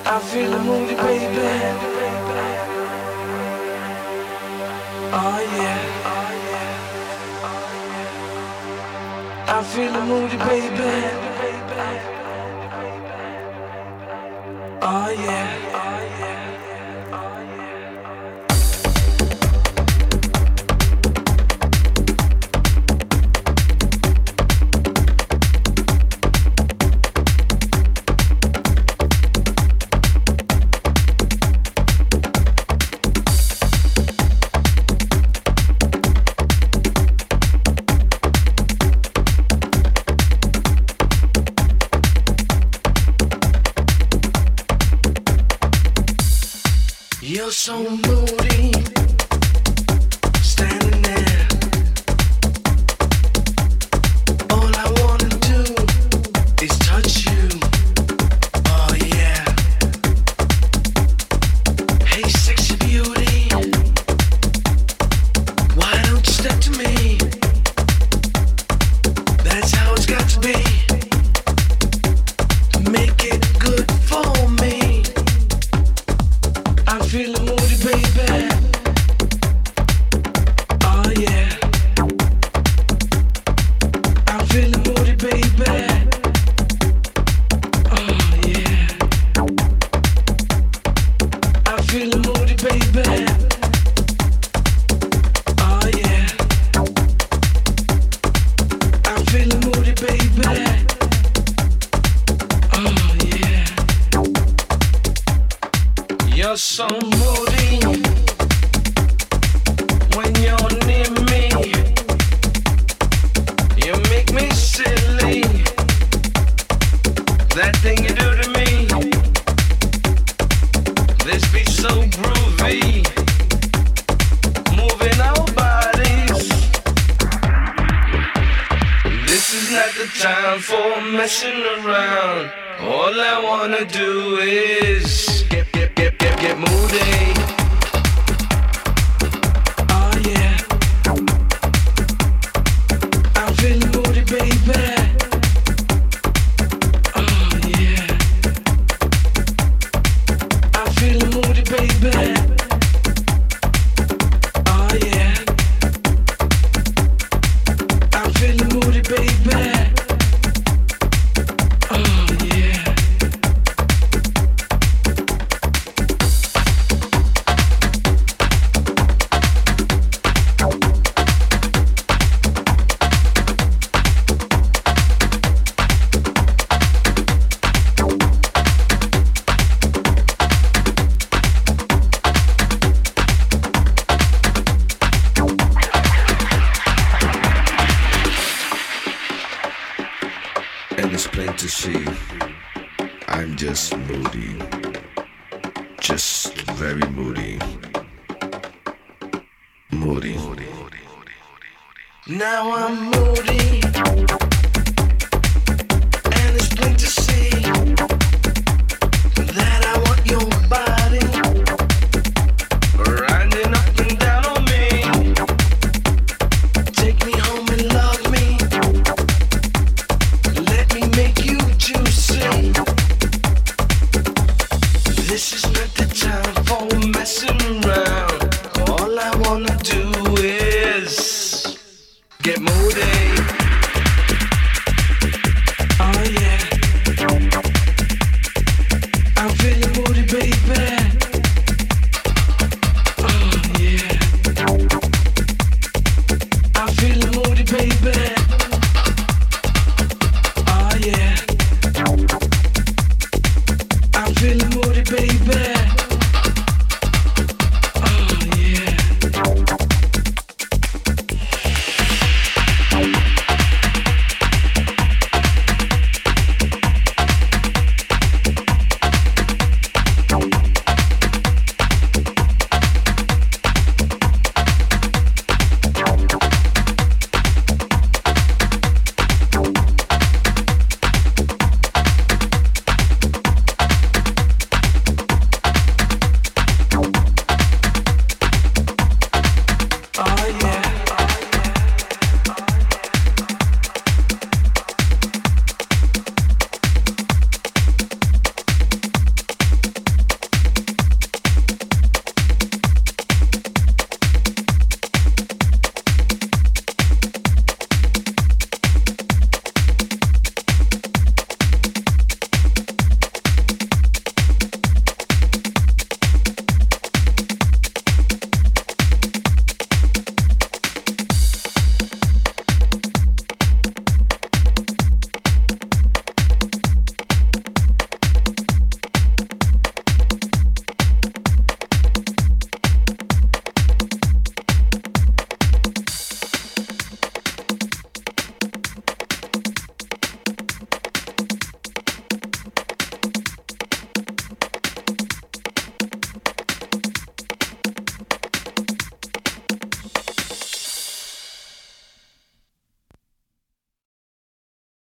I feel the moody baby. Oh yeah. I feel the moody baby. Oh yeah. You're so moody, standing there. All I wanna do is touch you. Oh yeah. Hey, sexy beauty, why don't you step to me? That's how it's got to be. Make it good for me. I feel the moody baby. Oh yeah. I feel the moody baby. Oh yeah. I feel the moody baby. Oh yeah. I feel the moody baby. Oh yeah. You're so moody when you're near me. You make me silly. That thing you do to me. This beat so groovy. Moving our bodies. This is not the time for messing around. All I wanna do is get moody. Oh yeah. I'm feeling moody, baby. Oh yeah. I'm feeling moody, baby. Oh yeah. I'm feeling moody, baby. Oh yeah. And it's plain to see, I'm just moody. Just very moody. Moody. Now I'm moody.